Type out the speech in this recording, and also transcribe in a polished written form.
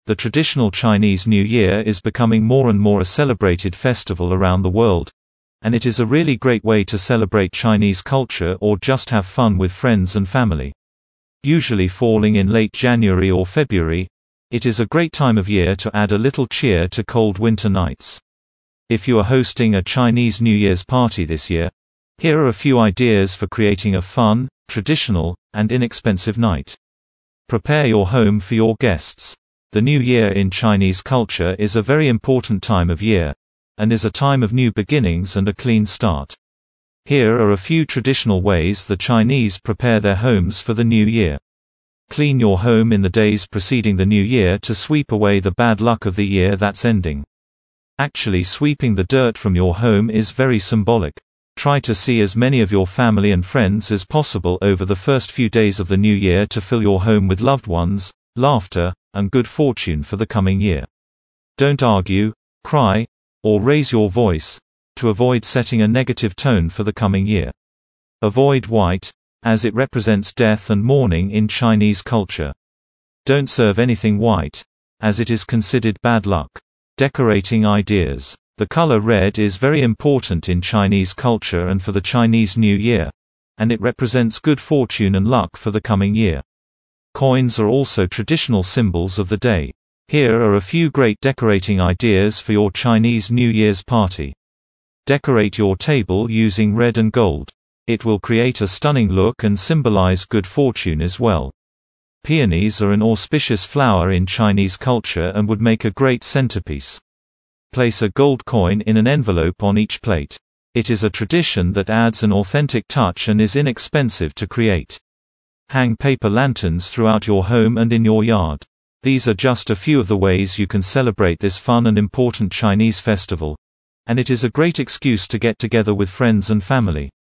The traditional Chinese New Year is becoming more and more a celebrated festival around the world, and it is a really great way to celebrate Chinese culture or just have fun with friends and family. Usually falling in late January or February, it is a great time of year to add a little cheer to cold winter nights. If you are hosting a Chinese New Year's party this year, here are a few ideas for creating a fun, traditional, and inexpensive night. Prepare your home for your guests. The New Year in Chinese culture is a very important time of year, and is a time of new beginnings and a clean start. Here are a few traditional ways the Chinese prepare their homes for the new year. Clean your home in the days preceding the new year to sweep away the bad luck of the year that's ending. Actually, sweeping the dirt from your home is very symbolic. Try to see as many of your family and friends as possible over the first few days of the new year to fill your home with loved ones, laughter, and good fortune for the coming year. Don't argue, cry, or raise your voice, to avoid setting a negative tone for the coming year. Avoid white, as it represents death and mourning in Chinese culture. Don't serve anything white, as it is considered bad luck. Decorating ideas. The color red is very important in Chinese culture and for the Chinese New Year, and it represents good fortune and luck for the coming year. Coins are also traditional symbols of the day. Here are a few great decorating ideas for your Chinese New Year's party. Decorate your table using red and gold. It will create a stunning look and symbolize good fortune as well. Peonies are an auspicious flower in Chinese culture and would make a great centerpiece. Place a gold coin in an envelope on each plate. It is a tradition that adds an authentic touch and is inexpensive to create. Hang paper lanterns throughout your home and in your yard. These are just a few of the ways you can celebrate this fun and important Chinese festival, and it is a great excuse to get together with friends and family.